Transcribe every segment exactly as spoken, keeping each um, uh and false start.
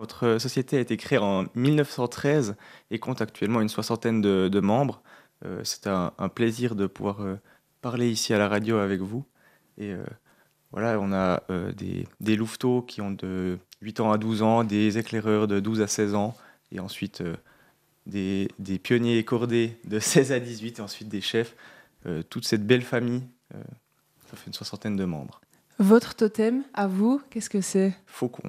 Notre société a été créée en mille neuf cent treize et compte actuellement une soixantaine de, de membres. Euh, c'est un, un plaisir de pouvoir euh, parler ici à la radio avec vous. Et euh, voilà, on a euh, des, des louveteaux qui ont de huit ans à douze ans, des éclaireurs de douze à seize ans, et ensuite euh, des, des pionniers cordés de seize à dix-huit, et ensuite des chefs. Euh, toute cette belle famille, euh, ça fait une soixantaine de membres. Votre totem, à vous, qu'est-ce que c'est? Faucon.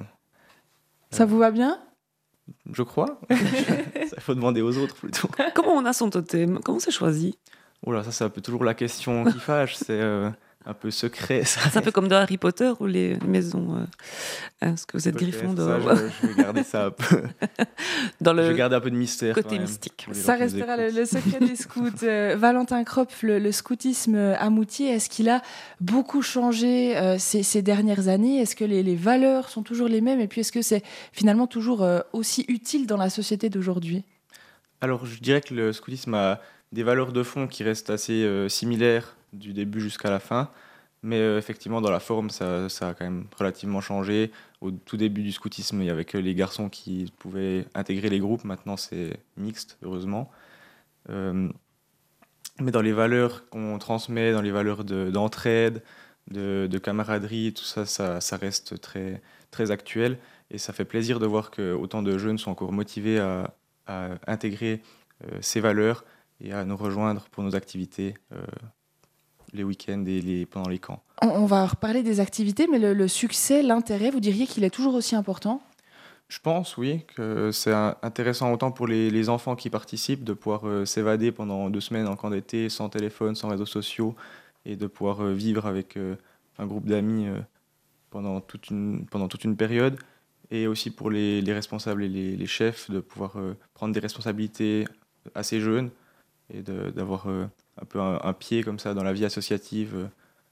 Ça Euh, vous va bien? Je crois. Il faut demander aux autres plutôt. Comment on a son totem? Comment c'est choisi? Oh là, ça c'est un peu toujours la question qui fâche. C'est euh, un peu secret. Ça. C'est un peu comme dans Harry Potter ou les maisons. Euh, Est-ce que vous êtes Peut-être, Gryffondor? ça, je, je vais garder ça un peu. Dans Je vais le garder un peu de mystère. côté quand même, mystique. pour les gens Ça qui nous restera le, écoutent. le secret des scouts. Euh, Valentin Kropf, le, le scoutisme à Moutier, est-ce qu'il a beaucoup changé euh, ces, ces dernières années? Est-ce que les, les valeurs sont toujours les mêmes? Et puis, est-ce que c'est finalement toujours euh, aussi utile dans la société d'aujourd'hui? Alors, je dirais que le scoutisme a des valeurs de fond qui restent assez euh, similaires du début jusqu'à la fin. Mais euh, effectivement, dans la forme, ça, ça a quand même relativement changé. Au tout début du scoutisme, il y avait que les garçons qui pouvaient intégrer les groupes. Maintenant, c'est mixte, heureusement. Euh, mais dans les valeurs qu'on transmet, dans les valeurs de- d'entraide, de, de camaraderie, tout ça, ça, ça reste très, très actuel. Et ça fait plaisir de voir que autant de jeunes sont encore motivés à, à intégrer euh, ces valeurs et à nous rejoindre pour nos activités euh, les week-ends et les, pendant les camps. On, on va reparler des activités, mais le, le succès, l'intérêt, vous diriez qu'il est toujours aussi important? Je pense, oui, que c'est un- intéressant autant pour les, les enfants qui participent de pouvoir euh, s'évader pendant deux semaines en camp d'été sans téléphone, sans réseaux sociaux et de pouvoir euh, vivre avec euh, un groupe d'amis euh, pendant toute une, pendant toute une période. Et aussi pour les, les responsables et les, les chefs de pouvoir euh, prendre des responsabilités assez jeunes et de- d'avoir euh, un peu un, un pied comme ça dans la vie associative euh,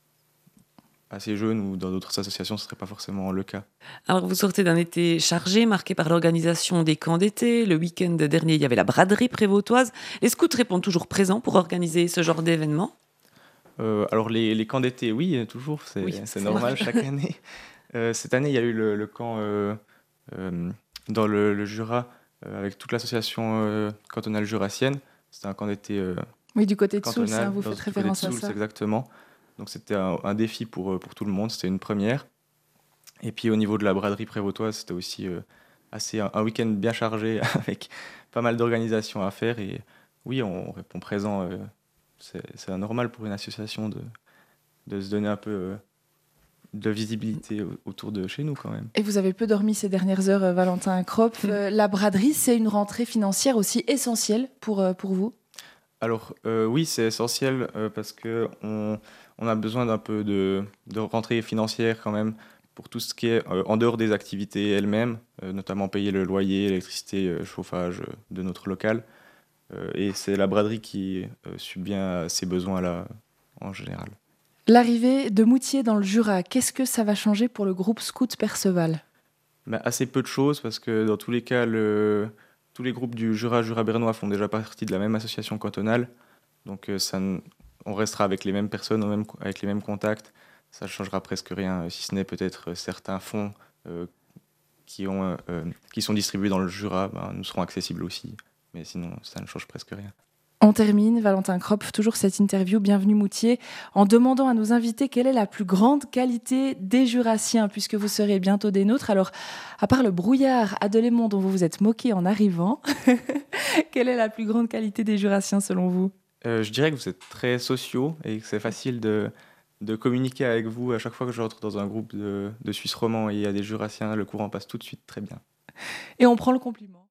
assez jeune ou dans d'autres associations, ce ne serait pas forcément le cas. Alors, vous sortez d'un été chargé, marqué par l'organisation des camps d'été. Le week-end dernier, il y avait la braderie prévôtoise. Les scouts répondent toujours présents pour organiser ce genre d'événement? Euh, alors les, les camps d'été, oui, euh, toujours, c'est Oui, c'est c'est normal vrai. chaque année. Euh, cette année, il y a eu le, le camp euh, euh, dans le, le Jura euh, avec toute l'association euh, cantonale jurassienne. C'était un camp d'été euh, Oui, du côté de Soul, cantonal, vous dans- faites du côté de référence à Soultz, ça. exactement. Donc c'était un, un défi pour, euh, pour tout le monde, c'était une première. Et puis au niveau de la braderie prévôtoise, c'était aussi euh, assez un, un week-end bien chargé avec pas mal d'organisations à faire. Et oui, on répond présent. euh, c'est c'est normal pour une association de, de se donner un peu euh, de visibilité au- autour de chez nous quand même. Et vous avez peu dormi ces dernières heures, euh, Valentin Kropf. Euh, la braderie, c'est une rentrée financière aussi essentielle pour, euh, pour vous? Alors euh, oui, c'est essentiel euh, parce que on, on a besoin d'un peu de, de rentrée financière quand même pour tout ce qui est euh, en dehors des activités elles-mêmes, euh, notamment payer le loyer, l'électricité, euh, chauffage euh, de notre local. Euh, et c'est la braderie qui euh, subvient à ces besoins-là en général. L'arrivée de Moutier dans le Jura, qu'est-ce que ça va changer pour le groupe Scout Perceval? Mais assez peu de choses parce que dans tous les cas, le- tous les groupes du Jura, Jura bernois font déjà partie de la même association cantonale. Donc euh, ça, n- on restera avec les mêmes personnes, au même co- avec les mêmes contacts. Ça ne changera presque rien, euh, si ce n'est peut-être euh, certains fonds euh, qui, ont, euh, euh, qui sont distribués dans le Jura, ben, nous seront accessibles aussi. Mais sinon, ça ne change presque rien. On termine, Valentin Kropf, toujours cette interview, bienvenue Moutier, en demandant à nos invités quelle est la plus grande qualité des Jurassiens, puisque vous serez bientôt des nôtres. Alors, à part le brouillard à Delémont dont vous vous êtes moqué en arrivant, quelle est la plus grande qualité des Jurassiens selon vous? Euh, je dirais que vous êtes très sociaux et que c'est facile de, de communiquer avec vous. À chaque fois que je rentre dans un groupe de, de Suisses romands et il y a des Jurassiens, le courant passe tout de suite très bien. Et on prend le compliment.